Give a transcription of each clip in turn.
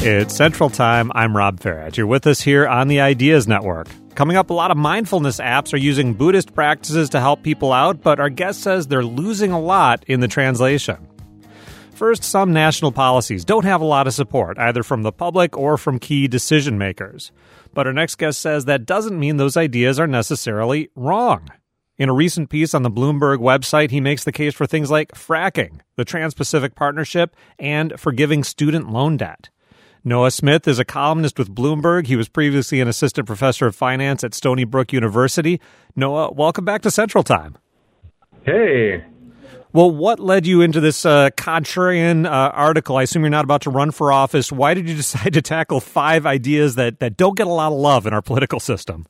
It's Central Time. I'm Rob Farrett. You're with us here on the Ideas Network. Coming up, a lot of mindfulness apps are using Buddhist practices to help people out, but our guest says they're losing a lot in the translation. First, some national policies don't have a lot of support, either from the public or from key decision makers. But our next guest says that doesn't mean those ideas are necessarily wrong. In a recent piece on the Bloomberg website, he makes the case for things like fracking, the Trans-Pacific Partnership, and forgiving student loan debt. Noah Smith is a columnist with Bloomberg. He was previously an assistant professor of finance at Stony Brook University. Noah, welcome back to Central Time. Hey. Well, what led you into this contrarian article? I assume you're not about to run for office. Why did you decide to tackle 5 ideas that don't get a lot of love in our political system?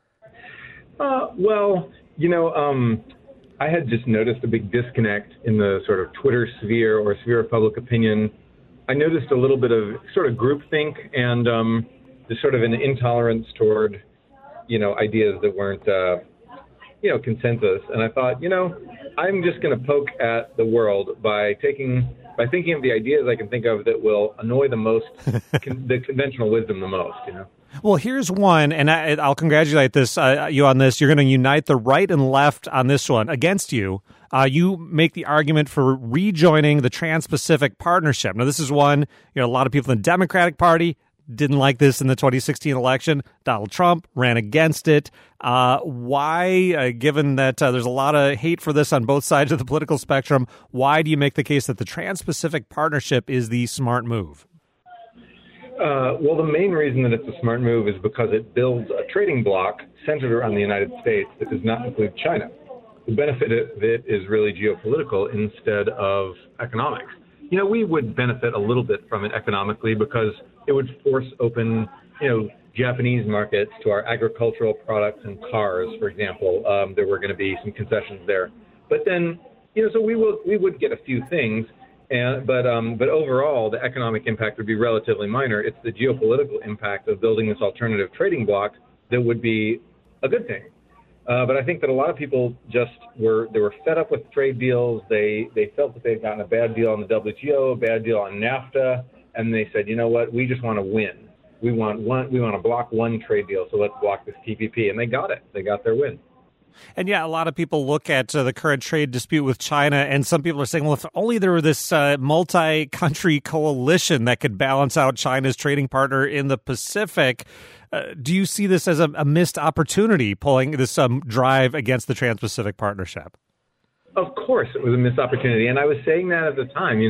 I had just noticed a big disconnect in the sort of Twitter sphere or sphere of public opinion. I noticed a little bit of sort of groupthink and just sort of an intolerance toward, ideas that weren't, consensus. And I thought, I'm just going to poke at the world by thinking of the ideas I can think of that will annoy the most, the conventional wisdom the most, Well, here's one, and I'll congratulate you on this. You're going to unite the right and left on this one against you. You make the argument for rejoining the Trans-Pacific Partnership. Now, this is one, a lot of people in the Democratic Party didn't like this in the 2016 election. Donald Trump ran against it. Why, given that there's a lot of hate for this on both sides of the political spectrum, why do you make the case that the Trans-Pacific Partnership is the smart move? Well, the main reason that it's a smart move is because it builds a trading bloc centered around the United States that does not include China. The benefit of it is really geopolitical instead of economics. We would benefit a little bit from it economically because it would force open, Japanese markets to our agricultural products and cars, for example. There were going to be some concessions there. But then, so we would get a few things. But overall, the economic impact would be relatively minor. It's the geopolitical impact of building this alternative trading bloc that would be a good thing. But I think that a lot of people they were fed up with trade deals. They felt that they'd gotten a bad deal on the WTO, a bad deal on NAFTA, and they said, you know what, we just want to win. We want to block one trade deal, so let's block this TPP. And they got it. They got their win. And yeah, a lot of people look at the current trade dispute with China, and some people are saying, well, if only there were this multi-country coalition that could balance out China's trading partner in the Pacific. Do you see this as a missed opportunity, pulling this drive against the Trans-Pacific Partnership? Of course, it was a missed opportunity, and I was saying that at the time.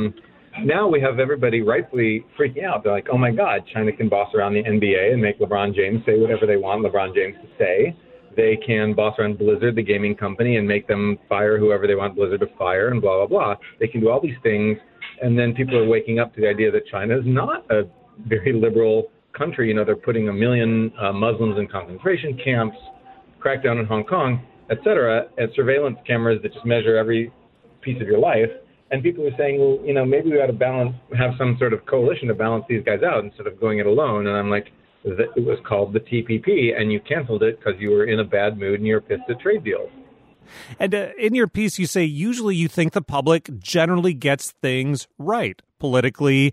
Now we have everybody rightfully freaking out. They're like, oh my God, China can boss around the NBA and make LeBron James say whatever they want LeBron James to say. They can boss around Blizzard, the gaming company, and make them fire whoever they want Blizzard to fire and blah, blah, blah. They can do all these things. And then people are waking up to the idea that China is not a very liberal country. They're putting 1 million Muslims in concentration camps, crackdown in Hong Kong, et cetera, and surveillance cameras that just measure every piece of your life. And people are saying, well, maybe we ought to have some sort of coalition to balance these guys out instead of going it alone. And I'm like, it was called the TPP, and you canceled it because you were in a bad mood and you're pissed at trade deals. And in your piece, you say usually you think the public generally gets things right politically.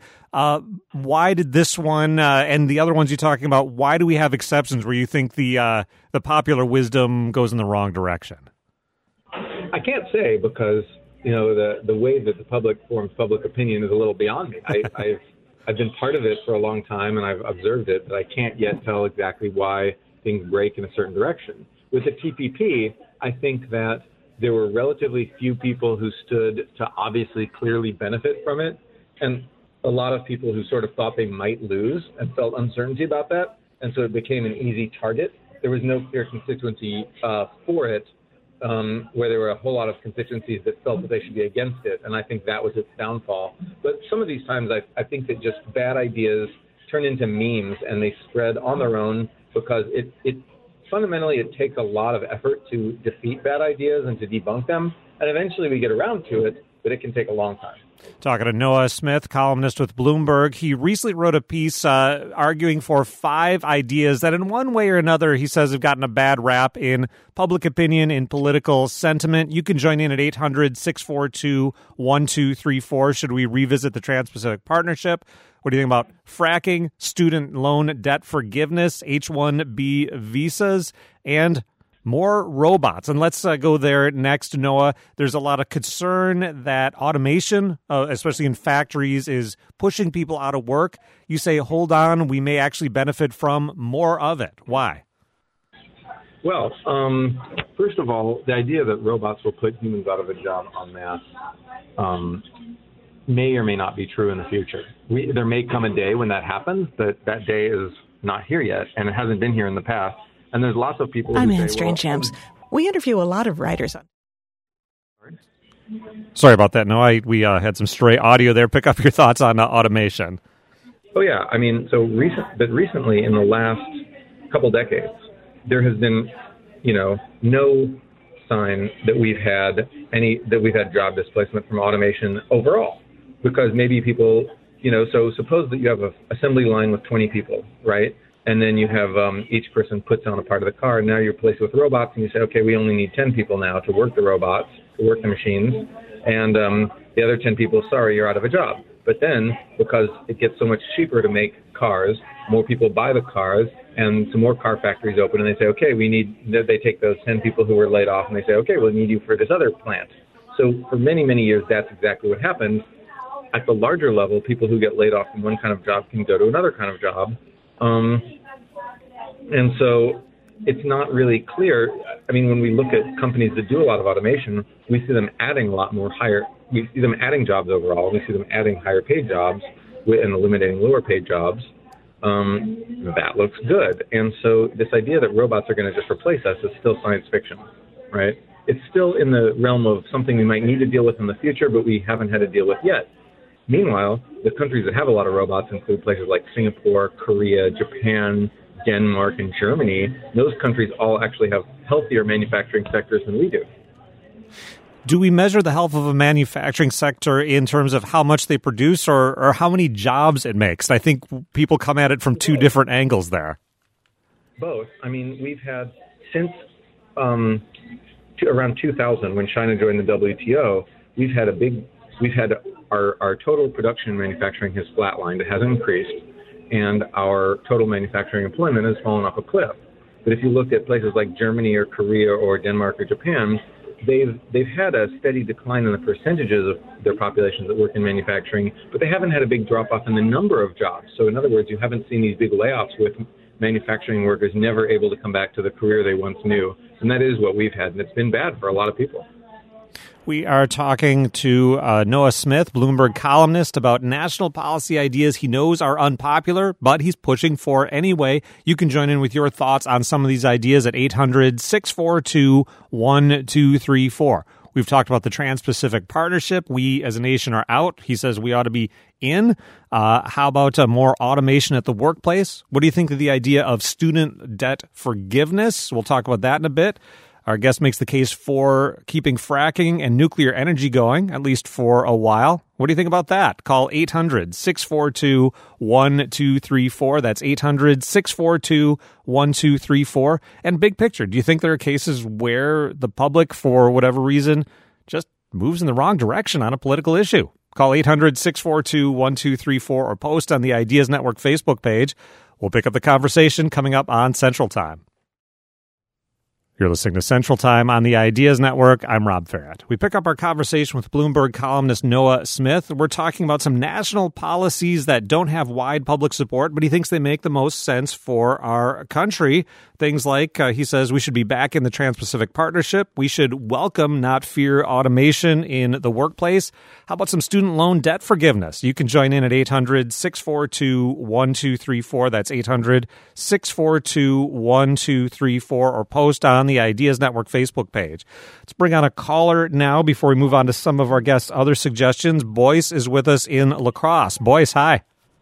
Why did this one and the other ones you're talking about, why do we have exceptions where you think the popular wisdom goes in the wrong direction? I can't say because, the way that the public forms public opinion is a little beyond me. I've been part of it for a long time, and I've observed it, but I can't yet tell exactly why things break in a certain direction. With the TPP, I think that there were relatively few people who stood to obviously clearly benefit from it, and a lot of people who sort of thought they might lose and felt uncertainty about that, and so it became an easy target. There was no clear constituency for it, where there were a whole lot of constituencies that felt that they should be against it, and I think that was its downfall. But some of these times I think that just bad ideas turn into memes, and they spread on their own because it fundamentally it takes a lot of effort to defeat bad ideas and to debunk them, and eventually we get around to it, but it can take a long time. Talking to Noah Smith, columnist with Bloomberg. He recently wrote a piece arguing for 5 ideas that in one way or another, he says, have gotten a bad rap in public opinion, in political sentiment. You can join in at 800-642-1234. Should we revisit the Trans-Pacific Partnership? What do you think about fracking, student loan debt forgiveness, H-1B visas, and more robots? And let's go there next, Noah. There's a lot of concern that automation, especially in factories, is pushing people out of work. You say, hold on, we may actually benefit from more of it. Why? Well, first of all, the idea that robots will put humans out of a job en masse may or may not be true in the future. There may come a day when that happens, but that day is not here yet, and it hasn't been here in the past. And there's lots of people I'm who Anne say, Strange-Shams. We interview a lot of writers on... Sorry about that, Noah. We had some stray audio there. Pick up your thoughts on automation. Oh, yeah. I mean, recently, in the last couple decades, there has been, no sign that we've had job displacement from automation overall, because maybe people, so suppose that you have an assembly line with 20 people, right? And then you have each person puts on a part of the car, and now you're placed with robots, and you say, okay, we only need 10 people now to work the robots, to work the machines, and the other 10 people, sorry, you're out of a job. But then, because it gets so much cheaper to make cars, more people buy the cars, and some more car factories open, and they say, okay, they take those 10 people who were laid off, and they say, okay, we'll need you for this other plant. So for many, many years, that's exactly what happens. At the larger level, people who get laid off from one kind of job can go to another kind of job. And so it's not really clear. I mean, when we look at companies that do a lot of automation, we see them adding we see them adding jobs overall. We see them adding higher paid jobs and eliminating lower paid jobs. That looks good. And so this idea that robots are going to just replace us is still science fiction, right? It's still in the realm of something we might need to deal with in the future, but we haven't had to deal with yet. Meanwhile, the countries that have a lot of robots include places like Singapore, Korea, Japan, Denmark, and Germany. Those countries all actually have healthier manufacturing sectors than we do. Do we measure the health of a manufacturing sector in terms of how much they produce or how many jobs it makes? I think people come at it from two different angles there. Both. I mean, we've had since around 2000, when China joined the WTO, we've had our total production and manufacturing has flatlined. It hasn't increased, and our total manufacturing employment has fallen off a cliff. But if you look at places like Germany or Korea or Denmark or Japan, they've had a steady decline in the percentages of their populations that work in manufacturing, but they haven't had a big drop-off in the number of jobs. So in other words, you haven't seen these big layoffs with manufacturing workers never able to come back to the career they once knew. And that is what we've had, and it's been bad for a lot of people. We are talking to Noah Smith, Bloomberg columnist, about national policy ideas he knows are unpopular, but he's pushing for anyway. You can join in with your thoughts on some of these ideas at 800-642-1234. We've talked about the Trans-Pacific Partnership. We as a nation are out. He says we ought to be in. How about more automation at the workplace? What do you think of the idea of student debt forgiveness? We'll talk about that in a bit. Our guest makes the case for keeping fracking and nuclear energy going, at least for a while. What do you think about that? Call 800-642-1234. That's 800-642-1234. And big picture, do you think there are cases where the public, for whatever reason, just moves in the wrong direction on a political issue? Call 800-642-1234 or post on the Ideas Network Facebook page. We'll pick up the conversation coming up on Central Time. You're listening to Central Time on the Ideas Network. I'm Rob Farrett. We pick up our conversation with Bloomberg columnist Noah Smith. We're talking about some national policies that don't have wide public support, but he thinks they make the most sense for our country. Things like, he says, we should be back in the Trans-Pacific Partnership. We should welcome, not fear, automation in the workplace. How about some student loan debt forgiveness? You can join in at 800-642-1234. That's 800-642-1234, or post on the Ideas Network Facebook page. Let's bring on a caller now before we move on to some of our guests' other suggestions. Boyce is with us in La Crosse. Boyce, hi.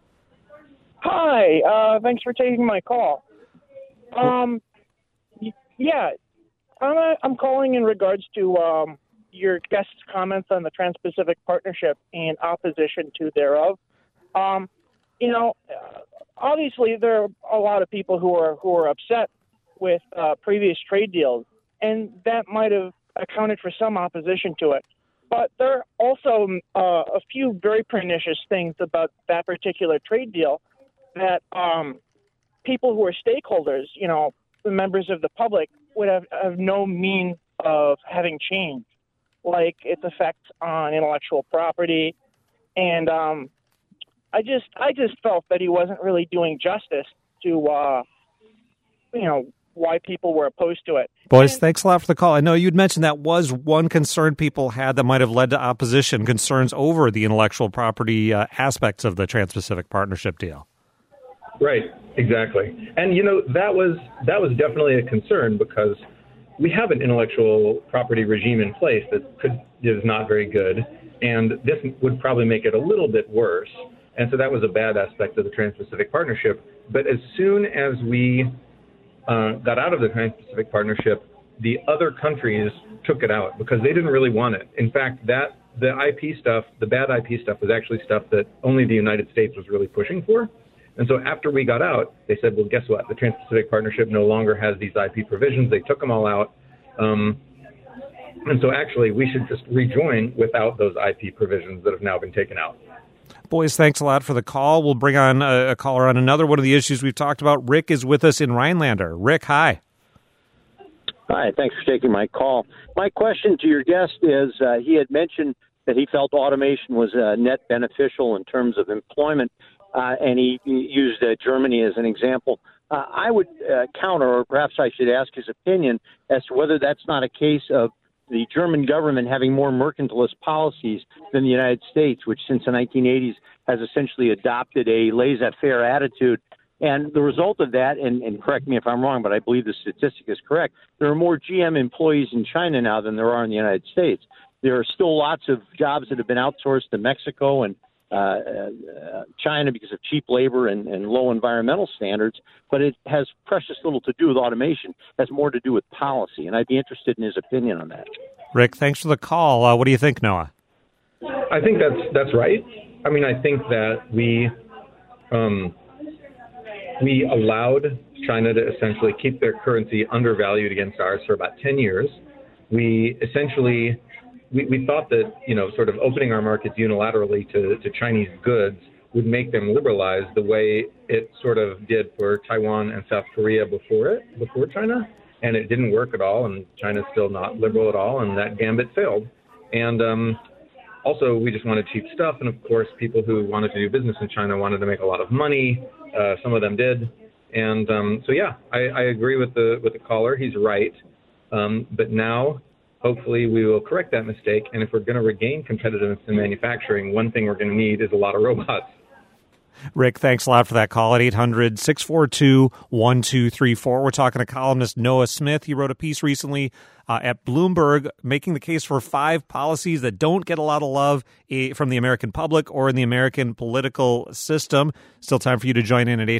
Hi. Thanks for taking my call. I'm calling in regards to your guest's comments on the Trans-Pacific Partnership and opposition to thereof. Obviously there are a lot of people who are upset with previous trade deals, and that might have accounted for some opposition to it. But there are also a few very pernicious things about that particular trade deal that people who are stakeholders, the members of the public, would have no means of having changed, like its effects on intellectual property. And I just felt that he wasn't really doing justice to, why people were opposed to it. Boys, thanks a lot for the call. I know you'd mentioned that was one concern people had that might have led to opposition, concerns over the intellectual property aspects of the Trans-Pacific Partnership deal. Right, exactly. And, that was definitely a concern because we have an intellectual property regime in place that is not very good, and this would probably make it a little bit worse. And so that was a bad aspect of the Trans-Pacific Partnership. But as soon as we got out of the Trans-Pacific Partnership, the other countries took it out because they didn't really want it. In fact, the IP stuff, the bad IP stuff, was actually stuff that only the United States was really pushing for. And so after we got out, they said, well, guess what? The Trans-Pacific Partnership no longer has these IP provisions. They took them all out. And so actually, we should just rejoin without those IP provisions that have now been taken out. Boys, thanks a lot for the call. We'll bring on a caller on another one of the issues we've talked about. Rick is with us in Rhinelander. Rick, hi. Hi, thanks for taking my call. My question to your guest is, he had mentioned that he felt automation was net beneficial in terms of employment, and he used Germany as an example. I would counter, or perhaps I should ask his opinion, as to whether that's not a case of the German government having more mercantilist policies than the United States, which since the 1980s has essentially adopted a laissez-faire attitude. And the result of that, and correct me if I'm wrong, but I believe the statistic is correct, there are more GM employees in China now than there are in the United States. There are still lots of jobs that have been outsourced to Mexico and China because of cheap labor and low environmental standards, but it has precious little to do with automation. It has more to do with policy, and I'd be interested in his opinion on that. Rick, thanks for the call. What do you think, Noah? I think that's right. I mean, I think that we allowed China to essentially keep their currency undervalued against ours for about 10 years. We essentially we thought that, sort of opening our markets unilaterally to Chinese goods would make them liberalize the way it sort of did for Taiwan and South Korea before China. And it didn't work at all, and China's still not liberal at all, and that gambit failed. And also, we just wanted cheap stuff, and of course, people who wanted to do business in China wanted to make a lot of money. Some of them did. And I agree with the caller. He's right. But now, hopefully, we will correct that mistake. And if we're going to regain competitiveness in manufacturing, one thing we're going to need is a lot of robots. Rick, thanks a lot for that call at 800-642-1234. We're talking to columnist Noah Smith. He wrote a piece recently at Bloomberg making the case for 5 policies that don't get a lot of love from the American public or in the American political system. Still time for you to join in at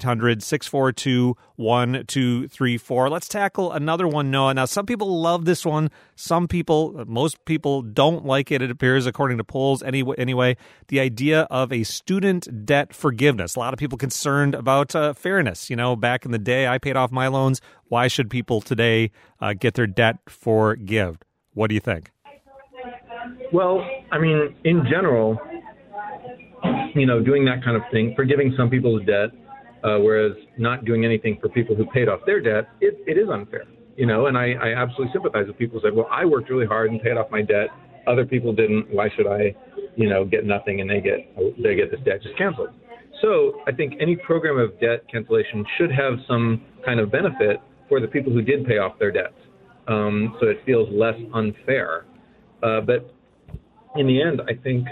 800-642-1234. Let's tackle another one, Noah. Now, some people love this one. Most people don't like it, it appears, according to polls anyway. The idea of a student debt forgiveness. A lot of people concerned about fairness. Back in the day, I paid off my loans. Why should people today get their debt forgiven? What do you think? Well, I mean, in general, doing that kind of thing, forgiving some people's debt, whereas not doing anything for people who paid off their debt, it is unfair. And I absolutely sympathize with people who say, well, I worked really hard and paid off my debt. Other people didn't. Why should I, get nothing and they get this debt just canceled? So I think any program of debt cancellation should have some kind of benefit for the people who did pay off their debts. So it feels less unfair. But in the end, I think,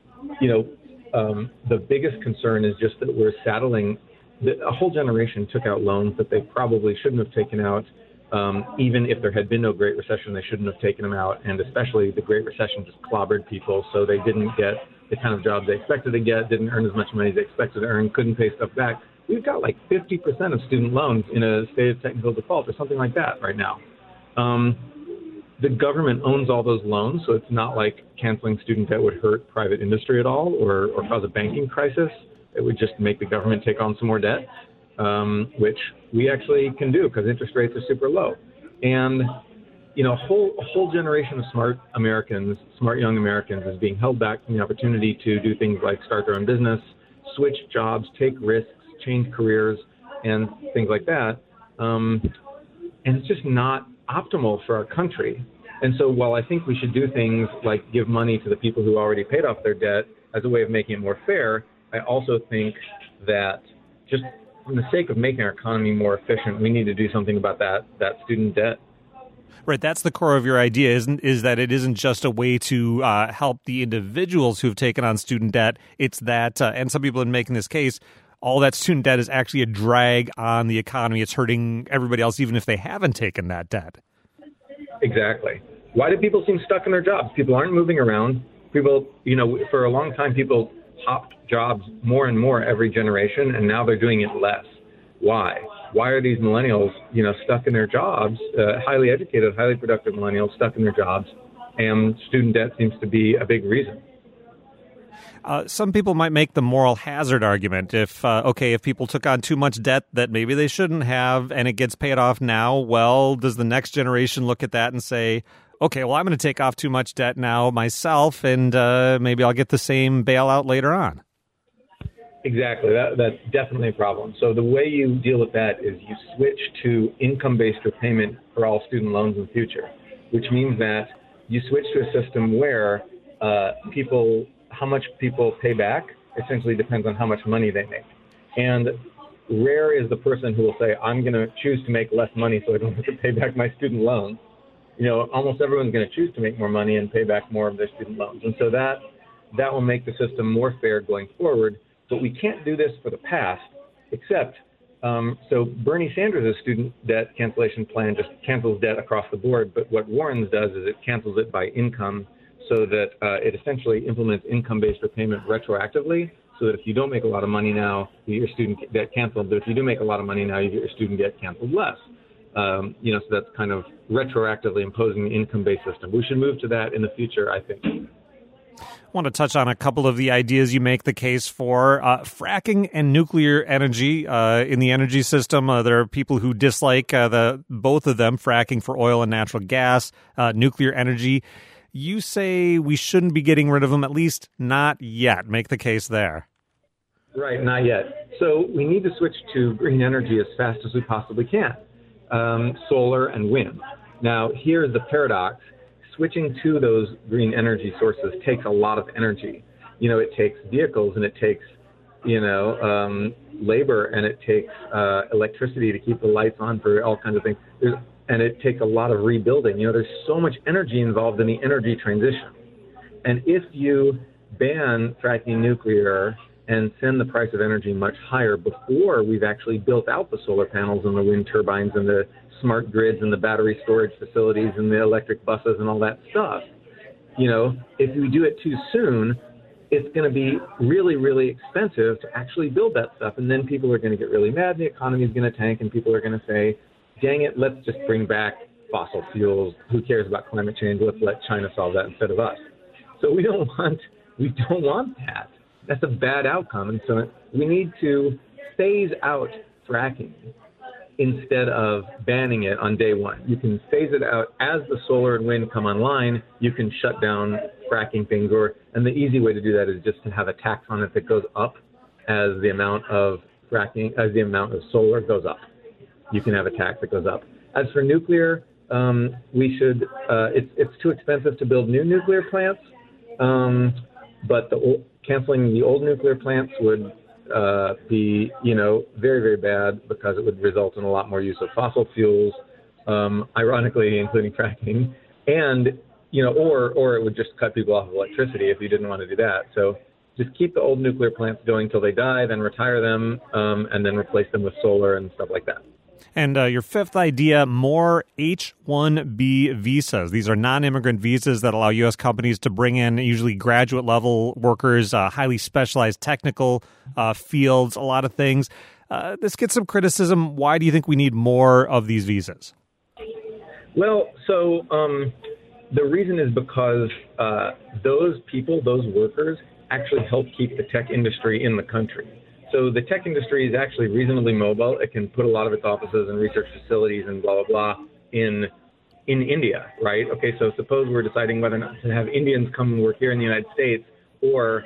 the biggest concern is just that we're saddling a whole generation took out loans that they probably shouldn't have taken out. Even if there had been no Great Recession, they shouldn't have taken them out. And especially the Great Recession just clobbered people, so they didn't get the kind of jobs they expected to get, didn't earn as much money as they expected to earn, couldn't pay stuff back. We've got like 50% of student loans in a state of technical default or something like that right now. the government owns all those loans, so it's not like canceling student debt would hurt private industry at all or cause a banking crisis. It would just make the government take on some more debt, which we actually can do because interest rates are super low. And a whole generation of smart young Americans is being held back from the opportunity to do things like start their own business, switch jobs, take risks, change careers, and things like that. And it's just not optimal for our country. And so while I think we should do things like give money to the people who already paid off their debt as a way of making it more fair, I also think that just for the sake of making our economy more efficient, we need to do something about that student debt. Right, that's the core of your idea, is that it isn't just a way to help the individuals who've taken on student debt. It's that, and some people have been making this case, all that student debt is actually a drag on the economy. It's hurting everybody else, even if they haven't taken that debt. Exactly. Why do people seem stuck in their jobs? People aren't moving around. People, for a long time, people hopped jobs more and more every generation, and now they're doing it less. Why? Why are these millennials, stuck in their jobs, highly educated, highly productive millennials stuck in their jobs, and student debt seems to be a big reason? Some people might make the moral hazard argument. If people took on too much debt that maybe they shouldn't have and it gets paid off now, well, does the next generation look at that and say, okay, well, I'm going to take off too much debt now myself and maybe I'll get the same bailout later on? Exactly. That's definitely a problem. So the way you deal with that is you switch to income-based repayment for all student loans in the future, which means that you switch to a system where how much people pay back essentially depends on how much money they make. And rare is the person who will say, I'm going to choose to make less money so I don't have to pay back my student loans. Almost everyone's going to choose to make more money and pay back more of their student loans. And so that will make the system more fair going forward. But we can't do this for the past, except, so Bernie Sanders' student debt cancellation plan just cancels debt across the board. But what Warren's does is it cancels it by income, so that it essentially implements income-based repayment retroactively, so that if you don't make a lot of money now, you get your student debt canceled. But if you do make a lot of money now, you get your student debt canceled less. So that's kind of retroactively imposing the income-based system. We should move to that in the future, I think. I want to touch on a couple of the ideas you make the case for. Fracking and nuclear energy in the energy system. There are people who dislike both of them, fracking for oil and natural gas, nuclear energy. You say we shouldn't be getting rid of them, at least not yet. Make the case there. Right, not yet. So we need to switch to green energy as fast as we possibly can, solar and wind. Now, here's the paradox. Switching to those green energy sources takes a lot of energy. It takes vehicles and it takes, labor and it takes electricity to keep the lights on for all kinds of things. And it takes a lot of rebuilding. There's so much energy involved in the energy transition. And if you ban fracking nuclear and send the price of energy much higher before we've actually built out the solar panels and the wind turbines and the smart grids and the battery storage facilities and the electric buses and all that stuff, if we do it too soon, it's going to be really, really expensive to actually build that stuff. And then people are going to get really mad and the economy is going to tank and people are going to say, dang it, let's just bring back fossil fuels. Who cares about climate change? Let's let China solve that instead of us. So we don't want that. That's a bad outcome. And so we need to phase out fracking instead of banning it on day one. You can phase it out as the solar and wind come online. You can shut down fracking things, and the easy way to do that is just to have a tax on it that goes up as the amount of fracking, as the amount of solar goes up. You can have a tax that goes up. As for nuclear, it's too expensive to build new nuclear plants, but canceling the old nuclear plants would be, very, very bad because it would result in a lot more use of fossil fuels, ironically, including fracking, and, or it would just cut people off of electricity if you didn't want to do that. So just keep the old nuclear plants going till they die, then retire them, and then replace them with solar and stuff like that. And your fifth idea, more H-1B visas. These are non-immigrant visas that allow U.S. companies to bring in usually graduate-level workers, highly specialized technical fields, a lot of things. This gets some criticism. Why do you think we need more of these visas? Well, so The reason is because those people, those workers, actually help keep the tech industry in the country. So the tech industry is actually reasonably mobile. It can put a lot of its offices and research facilities and blah, blah, blah in India, right? Okay, so suppose we're deciding whether or not to have Indians come and work here in the United States or,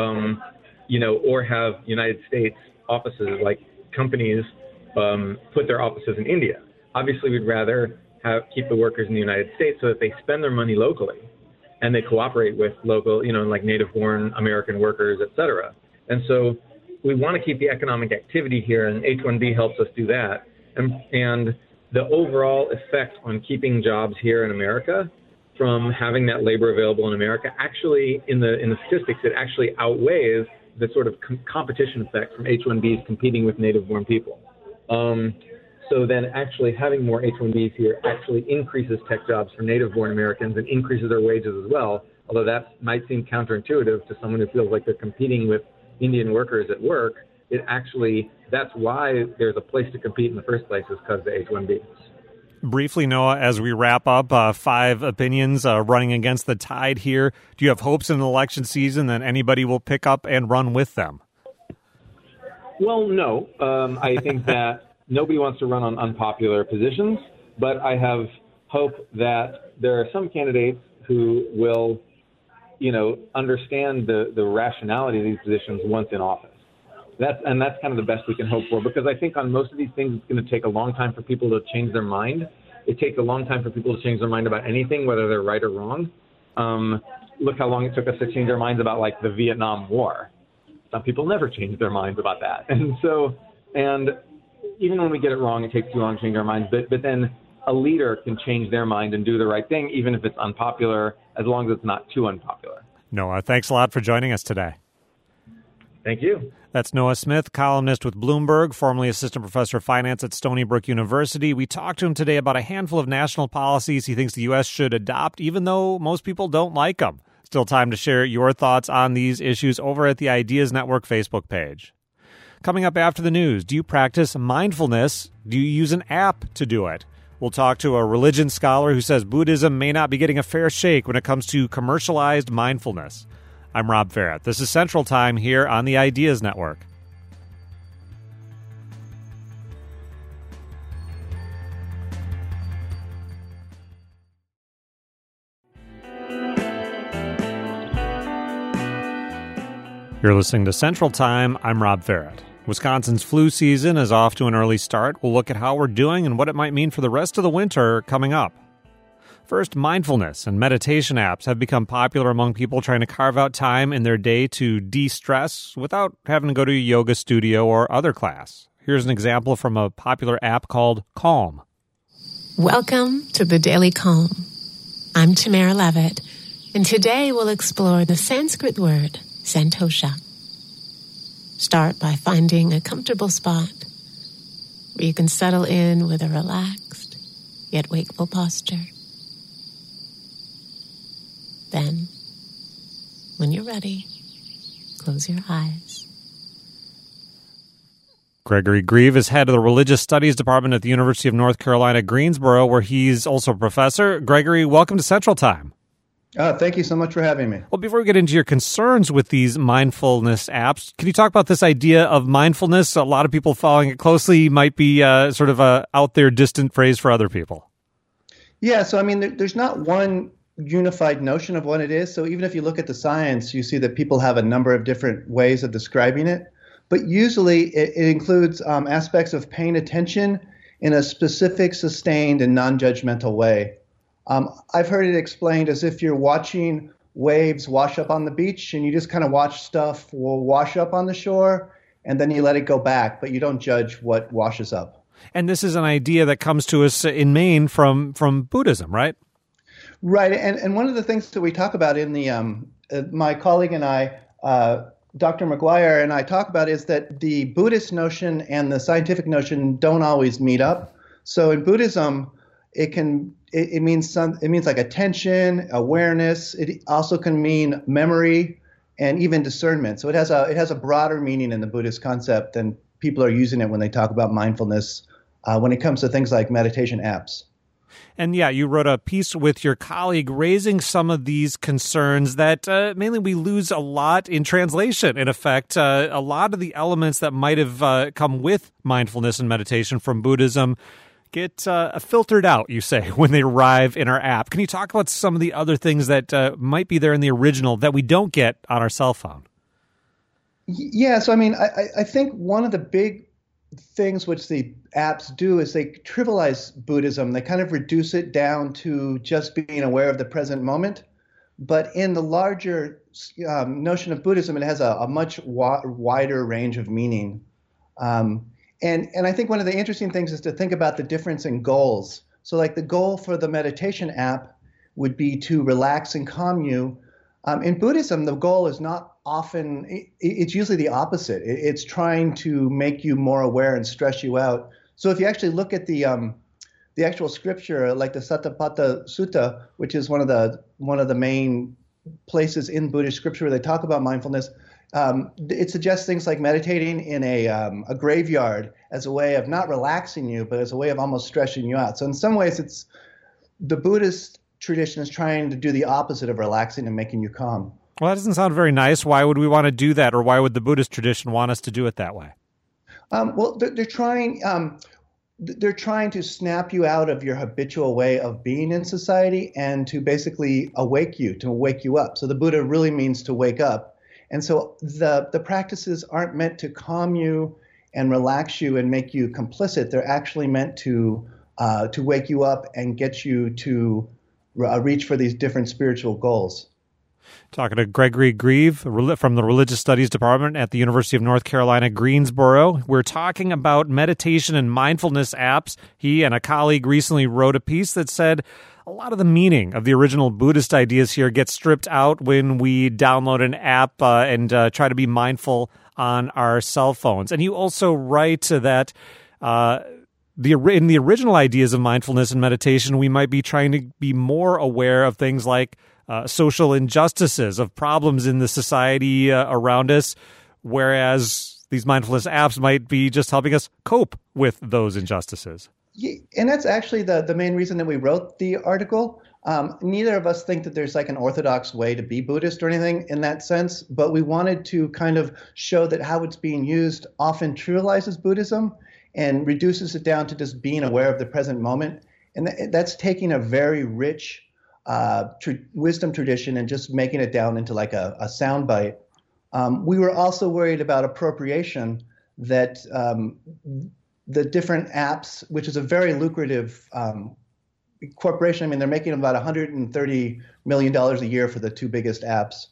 or have United States offices, like companies put their offices in India. Obviously, we'd rather keep the workers in the United States so that they spend their money locally and they cooperate with local, like native-born American workers, et cetera. And so we want to keep the economic activity here, and H-1B helps us do that. And the overall effect on keeping jobs here in America from having that labor available in America, actually, in the statistics, it actually outweighs the sort of competition effect from H-1Bs competing with native-born people. So then actually having more H-1Bs here actually increases tech jobs for native-born Americans and increases their wages as well, although that might seem counterintuitive to someone who feels like they're competing with Indian workers at work. That's why there's a place to compete in the first place, is because of the H-1Bs. Briefly, Noah, as we wrap up, 5 opinions running against the tide here. Do you have hopes in an election season that anybody will pick up and run with them? Well, no. I think that nobody wants to run on unpopular positions, but I have hope that there are some candidates who will, understand the rationality of these positions once in office. That's kind of the best we can hope for, because I think on most of these things, it's going to take a long time for people to change their mind. It takes a long time for people to change their mind about anything, whether they're right or wrong. Look how long it took us to change our minds about, like, the Vietnam War. Some people never change their minds about that. And even when we get it wrong, it takes too long to change our minds. But then a leader can change their mind and do the right thing, even if it's unpopular, as long as it's not too unpopular. Noah, thanks a lot for joining us today. Thank you. That's Noah Smith, columnist with Bloomberg, formerly assistant professor of finance at Stony Brook University. We talked to him today about a handful of national policies he thinks the U.S. should adopt, even though most people don't like them. Still time to share your thoughts on these issues over at the Ideas Network Facebook page. Coming up after the news, do you practice mindfulness? Do you use an app to do it? We'll talk to a religion scholar who says Buddhism may not be getting a fair shake when it comes to commercialized mindfulness. I'm Rob Farrett. This is Central Time here on the Ideas Network. You're listening to Central Time. I'm Rob Farrett. Wisconsin's flu season is off to an early start. We'll look at how we're doing and what it might mean for the rest of the winter coming up. First, mindfulness and meditation apps have become popular among people trying to carve out time in their day to de-stress without having to go to a yoga studio or other class. Here's an example from a popular app called Calm. Welcome to the Daily Calm. I'm Tamara Levitt, and today we'll explore the Sanskrit word santosha. Start by finding a comfortable spot where you can settle in with a relaxed yet wakeful posture. Then, when you're ready, close your eyes. Gregory Grieve is head of the Religious Studies Department at the University of North Carolina, Greensboro, where he's also a professor. Gregory, welcome to Central Time. Thank you so much for having me. Well, before we get into your concerns with these mindfulness apps, can you talk about this idea of mindfulness? A lot of people following it closely might be sort of a out there distant phrase for other people. Yeah, so I mean, there's not one unified notion of what it is. So even if you look at the science, you see that people have a number of different ways of describing it. But usually it includes aspects of paying attention in a specific, sustained, and non-judgmental way. I've heard it explained as if you're watching waves wash up on the beach and you just kind of watch stuff wash up on the shore and then you let it go back, but you don't judge what washes up. And this is an idea that comes to us in Maine from Buddhism, right? Right, and one of the things that we talk about in the my colleague and I, Dr. McGuire and I talk about is that the Buddhist notion and the scientific notion don't always meet up. So in Buddhism, it means like attention, awareness. It also can mean memory and even discernment. So it has a broader meaning in the Buddhist concept than people are using it when they talk about mindfulness when it comes to things like meditation apps. And yeah, you wrote a piece with your colleague raising some of these concerns that mainly we lose a lot in translation. In effect, a lot of the elements that might have come with mindfulness and meditation from Buddhism get filtered out, you say, when they arrive in our app. Can you talk about some of the other things that might be there in the original that we don't get on our cell phone? Yeah, so I mean, I think one of the big things which the apps do is they trivialize Buddhism. They kind of reduce it down to just being aware of the present moment. But in the larger notion of Buddhism, it has a much wider range of meaning. And I think one of the interesting things is to think about the difference in goals. So like the goal for the meditation app would be to relax and calm you. In Buddhism, the goal is not often, it's usually the opposite. It's trying to make you more aware and stress you out. So if you actually look at the actual scripture, like the Satipatthana Sutta, which is one of the main places in Buddhist scripture where they talk about mindfulness, it suggests things like meditating in a graveyard as a way of not relaxing you, but as a way of almost stressing you out. So in some ways, it's the Buddhist tradition is trying to do the opposite of relaxing and making you calm. Well, that doesn't sound very nice. Why would we want to do that, or why would the Buddhist tradition want us to do it that way? Well, they're trying to snap you out of your habitual way of being in society and to basically wake you up. So the Buddha really means to wake up. And so the practices aren't meant to calm you and relax you and make you complicit. They're actually meant to wake you up and get you to reach for these different spiritual goals. Talking to Gregory Grieve from the Religious Studies Department at the University of North Carolina, Greensboro. We're talking about meditation and mindfulness apps. He and a colleague recently wrote a piece that said a lot of the meaning of the original Buddhist ideas here gets stripped out when we download an app and try to be mindful on our cell phones. And you also write that in the original ideas of mindfulness and meditation, we might be trying to be more aware of things like social injustices, of problems in the society around us, whereas these mindfulness apps might be just helping us cope with those injustices. Yeah, and that's actually the main reason that we wrote the article. Neither of us think that there's like an orthodox way to be Buddhist or anything in that sense, but we wanted to kind of show that how it's being used often trivializes Buddhism and reduces it down to just being aware of the present moment. And that's taking a very rich wisdom tradition and just making it down into like a soundbite. We were also worried about appropriation, that the different apps, which is a very lucrative corporation. I mean, they're making about $130 million a year for the two biggest apps.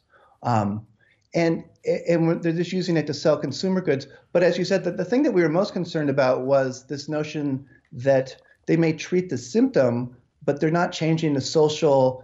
And they're just using it to sell consumer goods. But as you said, the thing that we were most concerned about was this notion that they may treat the symptom, but they're not changing the social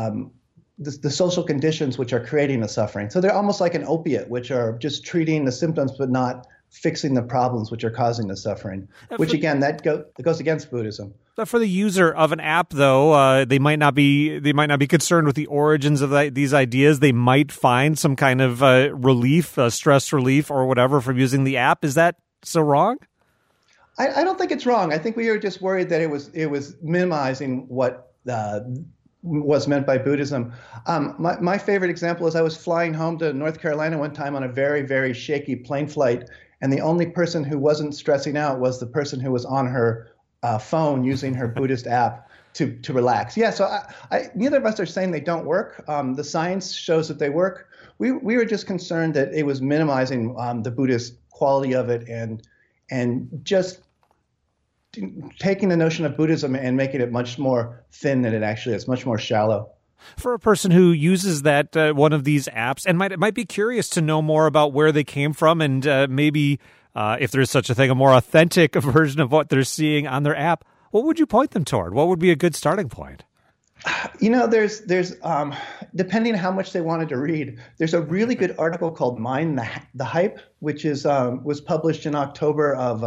social conditions which are creating the suffering. So they're almost like an opiate, which are just treating the symptoms but not fixing the problems which are causing the suffering. Which again, that goes against Buddhism. For the user of an app, though, they might not be concerned with the origins of these ideas. They might find some kind of relief, stress relief, or whatever from using the app. Is that so wrong? I don't think it's wrong. I think we were just worried that it was minimizing what was meant by Buddhism. My favorite example is I was flying home to North Carolina one time on a very, very shaky plane flight, and the only person who wasn't stressing out was the person who was on her phone using her Buddhist app to relax. Yeah, so neither of us are saying they don't work. The science shows that they work. We were just concerned that it was minimizing the Buddhist quality of it and just taking the notion of Buddhism and making it much more thin than it actually is, much more shallow. For a person who uses that one of these apps and might be curious to know more about where they came from and maybe if there's such a thing, a more authentic version of what they're seeing on their app, what would you point them toward? What would be a good starting point? You know, there's depending on how much they wanted to read, there's a really good article called Mind the Hype, which was published in October of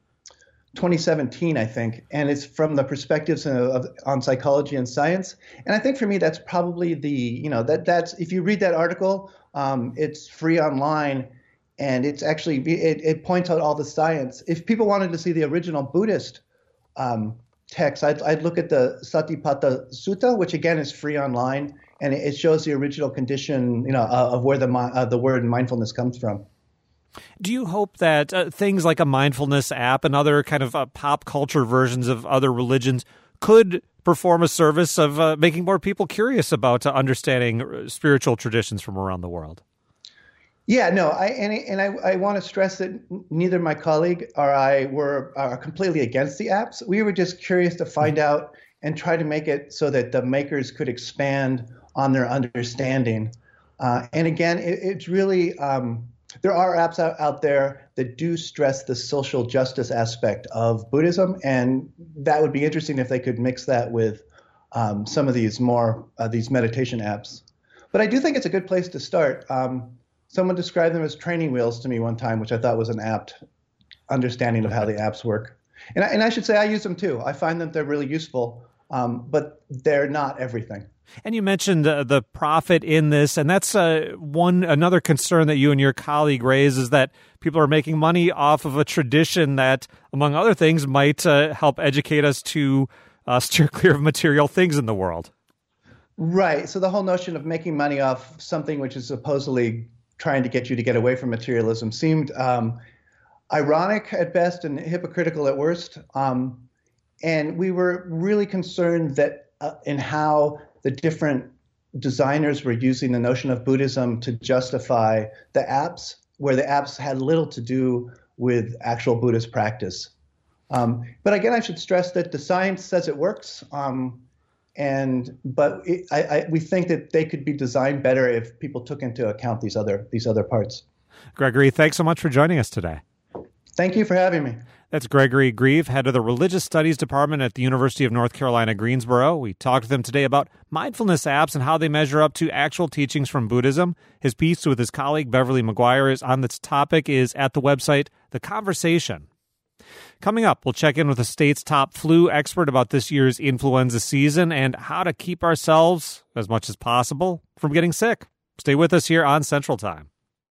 2017, I think, and it's from the perspectives on psychology and science. And I think for me, that's probably that's if you read that article, it's free online, and it's actually it points out all the science. If people wanted to see the original Buddhist text, I'd look at the Satipatthana Sutta, which again is free online, and it shows the original condition, of where the word mindfulness comes from. Do you hope that things like a mindfulness app and other kind of pop culture versions of other religions could perform a service of making more people curious about understanding spiritual traditions from around the world? Yeah, no, I want to stress that neither my colleague or I are completely against the apps. We were just curious to find out and try to make it so that the makers could expand on their understanding. And again, it's really there are apps out there that do stress the social justice aspect of Buddhism, and that would be interesting if they could mix that with some of these these meditation apps. But I do think it's a good place to start. Someone described them as training wheels to me one time, which I thought was an apt understanding of how the apps work. And I should say I use them too. I find that they're really useful, but they're not everything. And you mentioned the profit in this, and that's another concern that you and your colleague raise is that people are making money off of a tradition that, among other things, might help educate us to steer clear of material things in the world. Right. So the whole notion of making money off something which is supposedly trying to get you to get away from materialism seemed ironic at best and hypocritical at worst. And we were really concerned that in how the different designers were using the notion of Buddhism to justify the apps, where the apps had little to do with actual Buddhist practice. But again, I should stress that the science says it works. But we think that they could be designed better if people took into account these other parts. Gregory, thanks so much for joining us today. Thank you for having me. That's Gregory Grieve, head of the Religious Studies Department at the University of North Carolina, Greensboro. We talked with him today about mindfulness apps and how they measure up to actual teachings from Buddhism. His piece with his colleague Beverly McGuire is on this topic is at the website The Conversation. Coming up, we'll check in with the state's top flu expert about this year's influenza season and how to keep ourselves, as much as possible, from getting sick. Stay with us here on Central Time.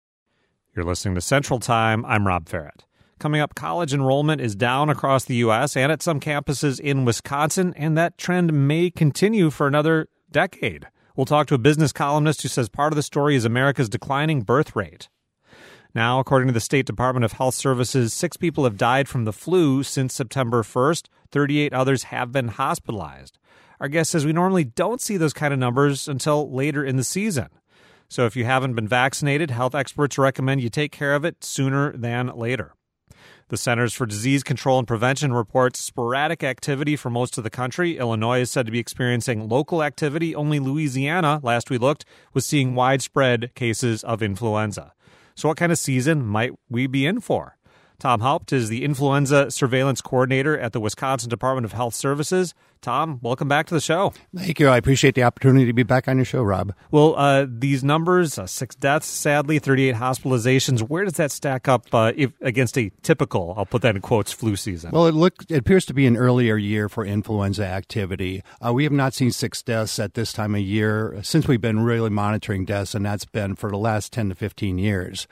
You're listening to Central Time. I'm Rob Ferret. Coming up, college enrollment is down across the U.S. and at some campuses in Wisconsin, and that trend may continue for another decade. We'll talk to a business columnist who says part of the story is America's declining birth rate. Now, according to the State Department of Health Services, 6 people have died from the flu since September 1st. 38 others have been hospitalized. Our guest says we normally don't see those kind of numbers until later in the season. So if you haven't been vaccinated, health experts recommend you take care of it sooner than later. The Centers for Disease Control and Prevention reports sporadic activity for most of the country. Illinois is said to be experiencing local activity. Only Louisiana, last we looked, was seeing widespread cases of influenza. So what kind of season might we be in for? Tom Haupt is the influenza surveillance coordinator at the Wisconsin Department of Health Services. Tom, welcome back to the show. Thank you. I appreciate the opportunity to be back on your show, Rob. Well, these numbers, 6 deaths, sadly, 38 hospitalizations, where does that stack up against a typical, I'll put that in quotes, flu season? Well, it appears to be an earlier year for influenza activity. We have not seen 6 deaths at this time of year since we've been really monitoring deaths, and that's been for the last 10 to 15 years.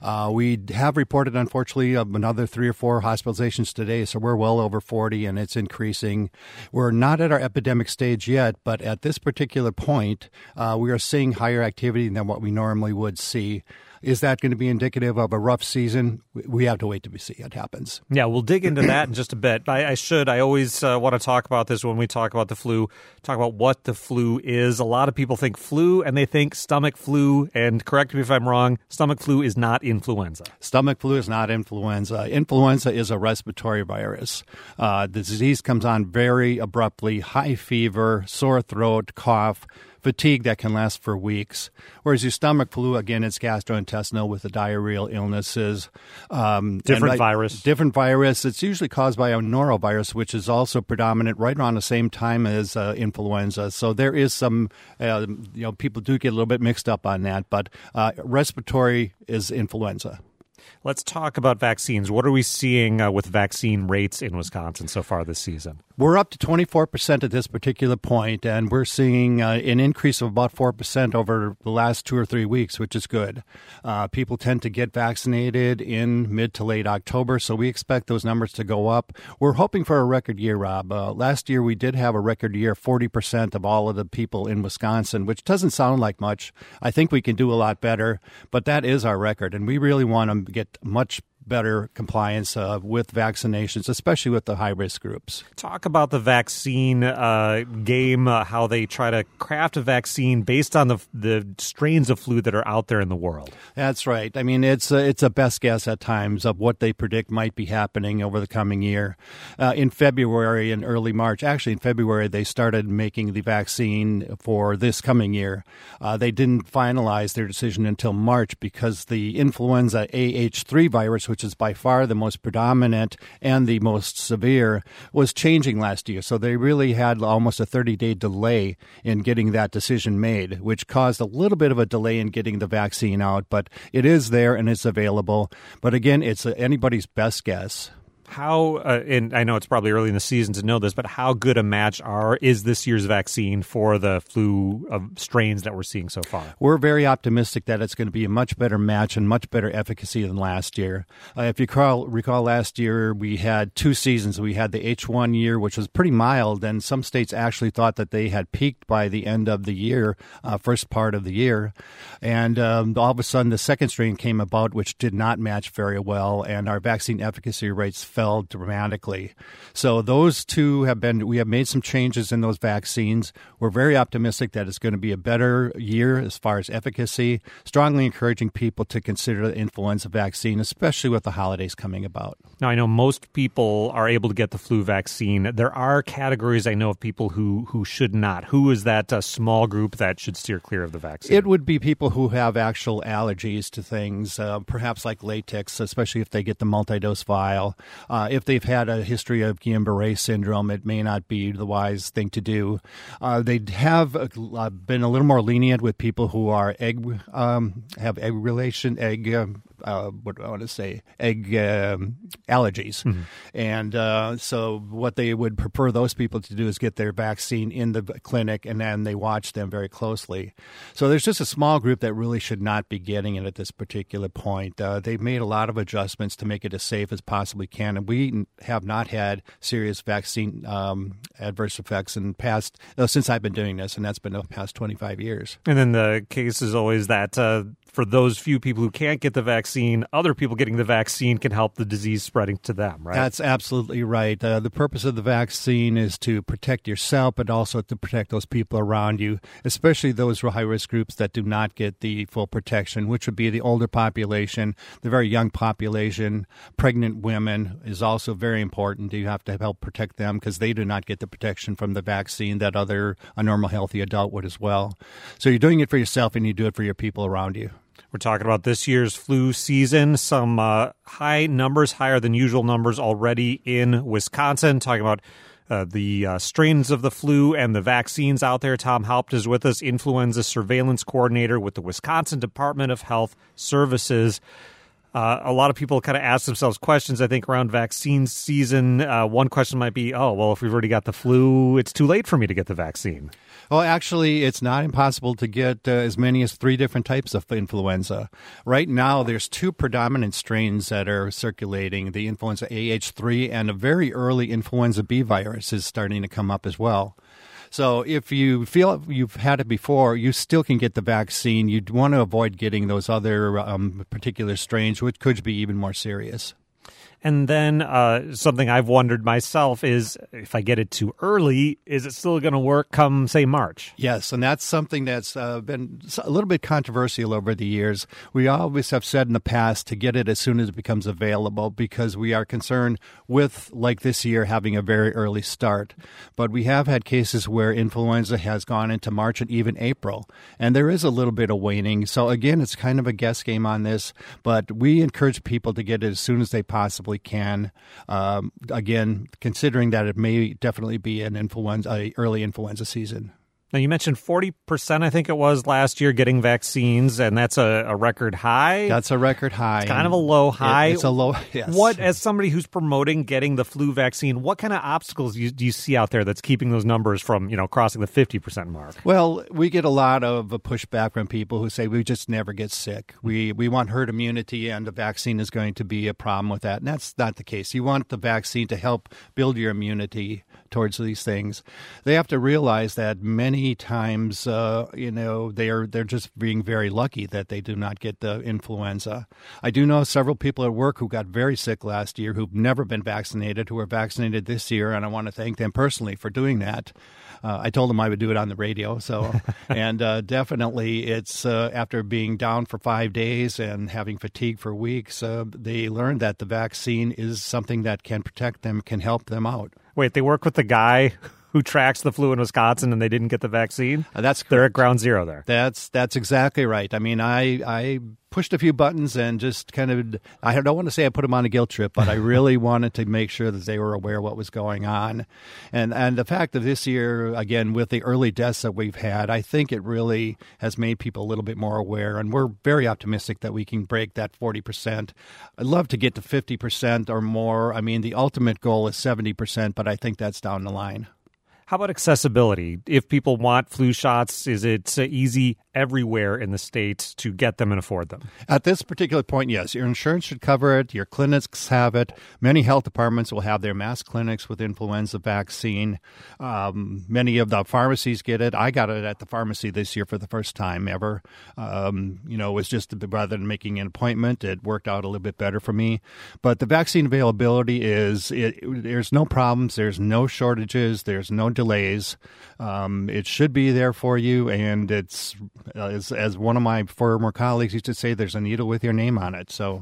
We have reported, unfortunately, another 3 or 4 hospitalizations today, so we're well over 40, and it's increasing. We're not at our epidemic stage yet, but at this particular point, we are seeing higher activity than what we normally would see. Is that going to be indicative of a rough season? We have to wait to see what happens. Yeah, we'll dig into that in just a bit. I always want to talk about this when we talk about the flu, talk about what the flu is. A lot of people think flu and they think stomach flu, and correct me if I'm wrong, stomach flu is not influenza. Stomach flu is not influenza. Influenza is a respiratory virus. The disease comes on very abruptly, high fever, sore throat, cough, fatigue that can last for weeks. Whereas your stomach flu, again, it's gastrointestinal with the diarrheal illnesses. Different virus. Different virus. It's usually caused by a norovirus, which is also predominant right around the same time as influenza. So there is some, people do get a little bit mixed up on that, but respiratory is influenza. Let's talk about vaccines. What are we seeing with vaccine rates in Wisconsin so far this season? We're up to 24% at this particular point, and we're seeing an increase of about 4% over the last 2 or 3 weeks, which is good. People tend to get vaccinated in mid to late October, so we expect those numbers to go up. We're hoping for a record year, Rob. Last year, we did have a record year, 40% of all of the people in Wisconsin, which doesn't sound like much. I think we can do a lot better, but that is our record, and we really want to get much better compliance with vaccinations, especially with the high-risk groups. Talk about the vaccine game, how they try to craft a vaccine based on the strains of flu that are out there in the world. That's right. I mean, it's a best guess at times of what they predict might be happening over the coming year. In February and early March, actually in February, they started making the vaccine for this coming year. They didn't finalize their decision until March because the influenza AH3 virus, which is by far the most predominant and the most severe, was changing last year. So they really had almost a 30-day delay in getting that decision made, which caused a little bit of a delay in getting the vaccine out. But it is there and it's available. But again, it's anybody's best guess. How, and I know it's probably early in the season to know this, but how good a match is this year's vaccine for the flu strains that we're seeing so far? We're very optimistic that it's going to be a much better match and much better efficacy than last year. If you recall last year, we had 2 seasons. We had the H1 year, which was pretty mild, and some states actually thought that they had peaked by the end of the year, first part of the year. And all of a sudden, the second strain came about, which did not match very well, and our vaccine efficacy rates fell dramatically. So those two we have made some changes in those vaccines. We're very optimistic that it's going to be a better year as far as efficacy, strongly encouraging people to consider the influenza vaccine, especially with the holidays coming about. Now, I know most people are able to get the flu vaccine. There are categories I know of people who should not. Who is that small group that should steer clear of the vaccine? It would be people who have actual allergies to things, perhaps like latex, especially if they get the multi-dose vial. If they've had a history of Guillain-Barré syndrome, it may not be the wise thing to do. They have been a little more lenient with people who are have egg allergies. Mm-hmm. And so what they would prefer those people to do is get their vaccine in the clinic, and then they watch them very closely. So there's just a small group that really should not be getting it at this particular point. They've made a lot of adjustments to make it as safe as possibly can, and we have not had serious vaccine adverse effects since I've been doing this, and that's been the past 25 years. And then the case is always that for those few people who can't get the vaccine, other people getting the vaccine can help the disease spreading to them, right? That's absolutely right. The purpose of the vaccine is to protect yourself, but also to protect those people around you, especially those high-risk groups that do not get the full protection, which would be the older population, the very young population. Pregnant women is also very important. You have to help protect them because they do not get the protection from the vaccine that a normal, healthy adult would as well. So you're doing it for yourself, and you do it for your people around you. We're talking about this year's flu season, some high numbers, higher than usual numbers already in Wisconsin, talking about the strains of the flu and the vaccines out there. Tom Haupt is with us, influenza surveillance coordinator with the Wisconsin Department of Health Services. A lot of people kind of ask themselves questions, I think, around vaccine season. One question might be, if we've already got the flu, it's too late for me to get the vaccine. Well, actually, it's not impossible to get as many as 3 different types of influenza. Right now, there's 2 predominant strains that are circulating, the influenza AH3 and a very early influenza B virus is starting to come up as well. So if you feel you've had it before, you still can get the vaccine. You'd want to avoid getting those other particular strains, which could be even more serious. And then something I've wondered myself is, if I get it too early, is it still going to work come, say, March? Yes, and that's something that's been a little bit controversial over the years. We always have said in the past to get it as soon as it becomes available because we are concerned with, like this year, having a very early start. But we have had cases where influenza has gone into March and even April, and there is a little bit of waning. So, again, it's kind of a guess game on this, but we encourage people to get it as soon as they possibly can. Again, considering that it may definitely be an early influenza season. Now, you mentioned 40%, I think it was, last year getting vaccines, and that's a record high. That's a record high. It's kind of a low high. It's a low, yes. What, as somebody who's promoting getting the flu vaccine, what kind of obstacles do you see out there that's keeping those numbers from, crossing the 50% mark? Well, we get a lot of pushback from people who say we just never get sick. We want herd immunity, and the vaccine is going to be a problem with that. And that's not the case. You want the vaccine to help build your immunity towards these things. They have to realize that many times, they're just being very lucky that they do not get the influenza. I do know several people at work who got very sick last year who've never been vaccinated, who were vaccinated this year, and I want to thank them personally for doing that. I told them I would do it on the radio. And definitely it's after being down for 5 days and having fatigue for weeks, they learned that the vaccine is something that can protect them, can help them out. Wait, they work with the guy who tracks the flu in Wisconsin and they didn't get the vaccine? That's correct. They're at ground zero there. That's exactly right. I mean, I pushed a few buttons and just kind of, I don't want to say I put them on a guilt trip, but I really wanted to make sure that they were aware of what was going on. And the fact that this year, again, with the early deaths that we've had, I think it really has made people a little bit more aware. And we're very optimistic that we can break that 40%. I'd love to get to 50% or more. I mean, the ultimate goal is 70%, but I think that's down the line. How about accessibility? If people want flu shots, is it easy everywhere in the state to get them and afford them? At this particular point, yes. Your insurance should cover it. Your clinics have it. Many health departments will have their mass clinics with influenza vaccine. Many of the pharmacies get it. I got it at the pharmacy this year for the first time ever. It was just rather than making an appointment, it worked out a little bit better for me. But the vaccine availability there's no problems. There's no shortages. There's no delays. It should be there for you, and it's as one of my former colleagues used to say, there's a needle with your name on it. So,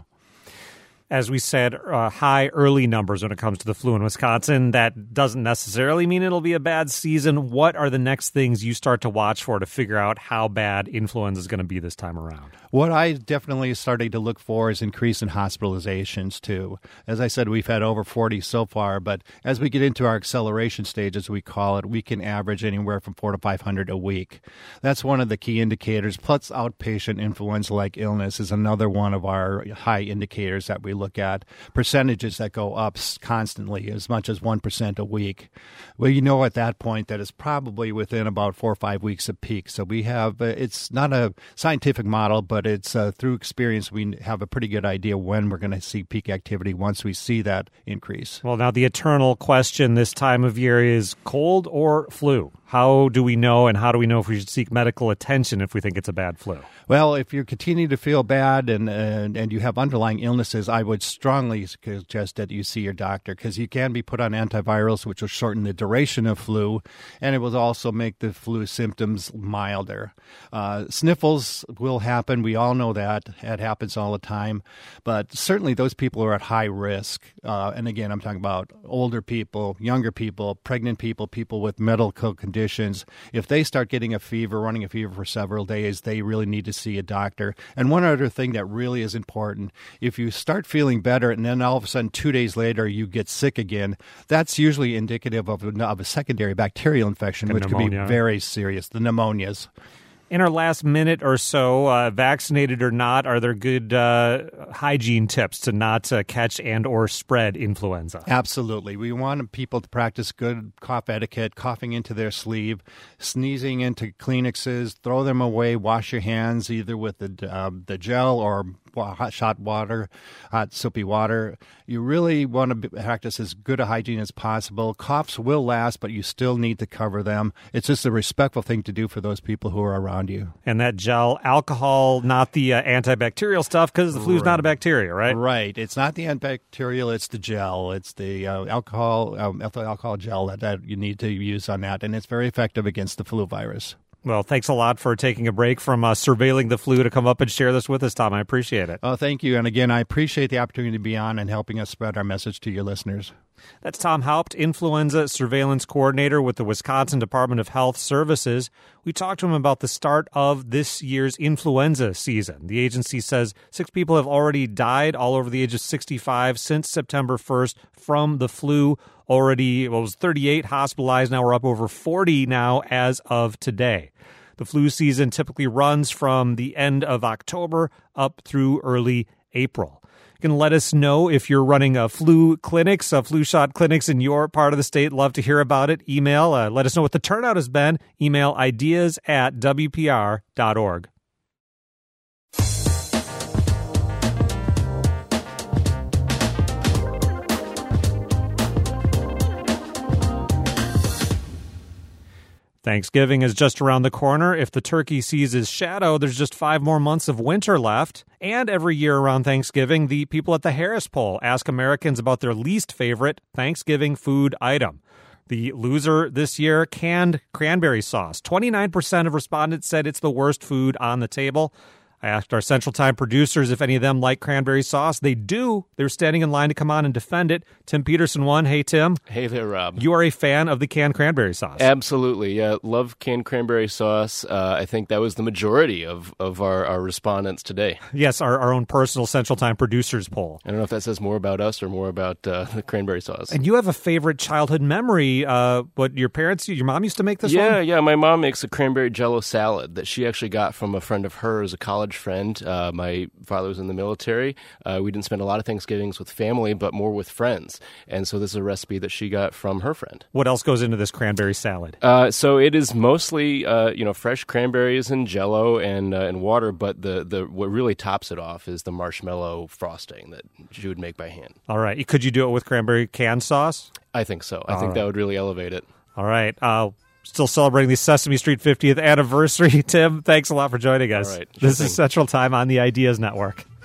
as we said, high early numbers when it comes to the flu in Wisconsin. That doesn't necessarily mean it'll be a bad season. What are the next things you start to watch for to figure out how bad influenza is going to be this time around? What I definitely started to look for is increase in hospitalizations, too. As I said, we've had over 40 so far, but as we get into our acceleration stage, as we call it, we can average anywhere from 400 to 500 a week. That's one of the key indicators. Plus, outpatient influenza-like illness is another one of our high indicators that we look at. Percentages that go up constantly, as much as 1% a week. Well, at that point that is probably within about 4 or 5 weeks of peak. So we have, it's not a scientific model, but it's through experience, we have a pretty good idea when we're going to see peak activity once we see that increase. Well, now the eternal question this time of year is cold or flu? How do we know, and how do we know if we should seek medical attention if we think it's a bad flu? Well, if you continue to feel bad and you have underlying illnesses, I would strongly suggest that you see your doctor, because you can be put on antivirals, which will shorten the duration of flu, and it will also make the flu symptoms milder. Sniffles will happen. We all know that. It happens all the time. But certainly those people are at high risk. And again, I'm talking about older people, younger people, pregnant people, people with medical conditions. If they start getting a fever, running a fever for several days, they really need to see a doctor. And one other thing that really is important, if you start feeling better and then all of a sudden 2 days later you get sick again, that's usually indicative of a secondary bacterial infection, which could be very serious, the pneumonias. In our last minute or so, vaccinated or not, are there good hygiene tips to not catch and or spread influenza? Absolutely. We want people to practice good cough etiquette, coughing into their sleeve, sneezing into Kleenexes, throw them away, wash your hands either with the gel or hot soapy water. You really want to practice as good a hygiene as possible. Coughs will last, but you still need to cover them. It's just a respectful thing to do for those people who are around you. And that gel, alcohol, not the antibacterial stuff, because the flu's not a bacteria, right? Right. It's not the antibacterial, it's the gel. It's the ethyl alcohol gel that you need to use on that, and it's very effective against the flu virus. Well, thanks a lot for taking a break from surveilling the flu to come up and share this with us, Tom. I appreciate it. Oh, thank you. And again, I appreciate the opportunity to be on and helping us spread our message to your listeners. That's Tom Haupt, Influenza Surveillance Coordinator with the Wisconsin Department of Health Services. We talked to him about the start of this year's influenza season. The agency says 6 people have already died, all over the age of 65, since September 1st from the flu. Already, it was 38 hospitalized. Now we're up over 40 now as of today. The flu season typically runs from the end of October up through early April. You can let us know if you're running flu clinics, flu shot clinics in your part of the state. Love to hear about it. Email, let us know what the turnout has been. Email ideas@wpr.org. Thanksgiving is just around the corner. If the turkey sees his shadow, there's just 5 more months of winter left. And every year around Thanksgiving, the people at the Harris Poll ask Americans about their least favorite Thanksgiving food item. The loser this year, canned cranberry sauce. 29% of respondents said it's the worst food on the table. I asked our Central Time producers if any of them like cranberry sauce. They do. They're standing in line to come on and defend it. Tim Peterson won. Hey, Tim. Hey there, Rob. You are a fan of the canned cranberry sauce. Absolutely. Yeah, love canned cranberry sauce. I think that was the majority of our respondents today. Yes, our own personal Central Time producers poll. I don't know if that says more about us or more about the cranberry sauce. And you have a favorite childhood memory. What your mom used to make this one? Yeah. My mom makes a cranberry jello salad that she actually got from a friend of hers, a college friend. My father was in the military. We didn't spend a lot of Thanksgivings with family, but more with friends. And so this is a recipe that she got from her friend. What else goes into this cranberry salad? So it is mostly fresh cranberries and jello and water, but the what really tops it off is the marshmallow frosting that she would make by hand. All right. Could you do it with cranberry canned sauce? I think so. I think that would really elevate it. All right. Still celebrating the Sesame Street 50th anniversary. Tim, thanks a lot for joining us. All right. This is Central Time on the Ideas Network.